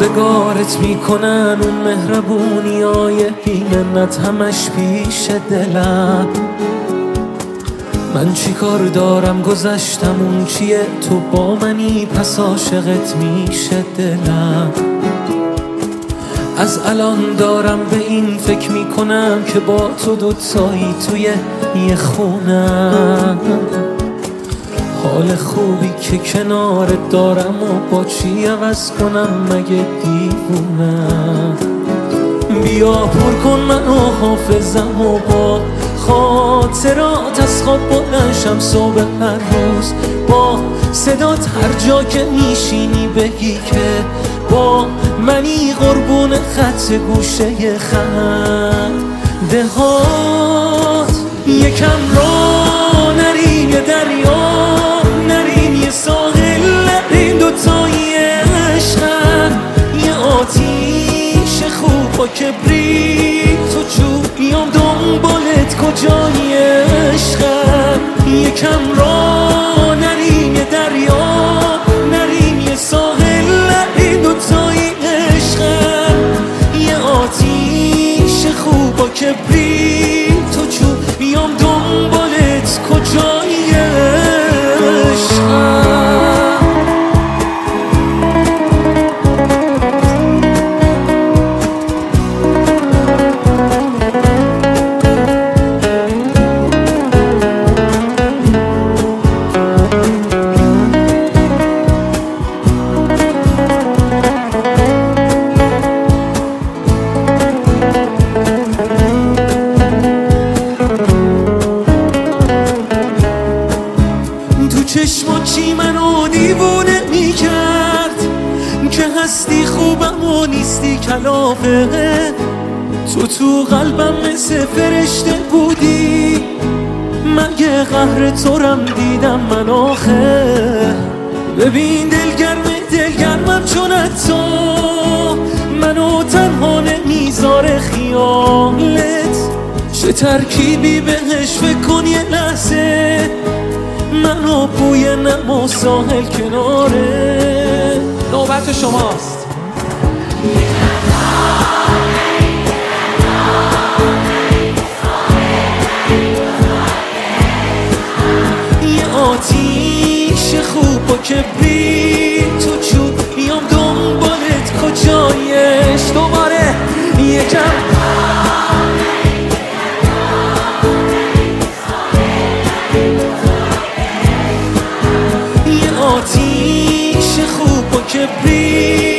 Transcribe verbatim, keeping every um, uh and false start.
روزگارت میکنن اون مهربونی های بی منت همش پیش دلم. من چی کار دارم گذشتم اون چیه، تو با منی پس عاشقت میشه دلم. از الان دارم به این فکر میکنم که با تو دوتایی توی یه خونم. حال خوبی که کنارت دارم و با چی عوض کنم مگه دیوونم. بیا پر کن منو حافظم و با خاطرات از خواب بلنشم صبح هر روز. با صدات هر جا که میشینی بگی که با منی قربون خط گوشه خنده هات. یکم را نریم یه دریا نریم یه ساحل نریم دوتایی عشقم. یه آتیش خوب با کبریت تو چوب بیام دنبالت کجایی عشقم. یکم را نریم یه دریا نریم یه ساحل نریم دوتایی عشقم. یه آتیش خوب با کبریت تو چوب بیام دنبالت کجایی عشقم. چشما چی منو دیوونه میکرد که هستی خوبم و نیستی کلافه. تو تو قلبم مثل فرشته بودی مگه قهر تورم دیدم من آخه. ببین دلگرم دلگرمم چون تو منو تنها نمیذاره خیالت. چه ترکیبی بهش فکر کن یه لحظه منو بوی نم و ساحل کناره. نوبت شماست. یه آتیش خوب با کبریت تو چوب بیام دنبالت کجایش. دوباره یکم آتیش خوب با کبریت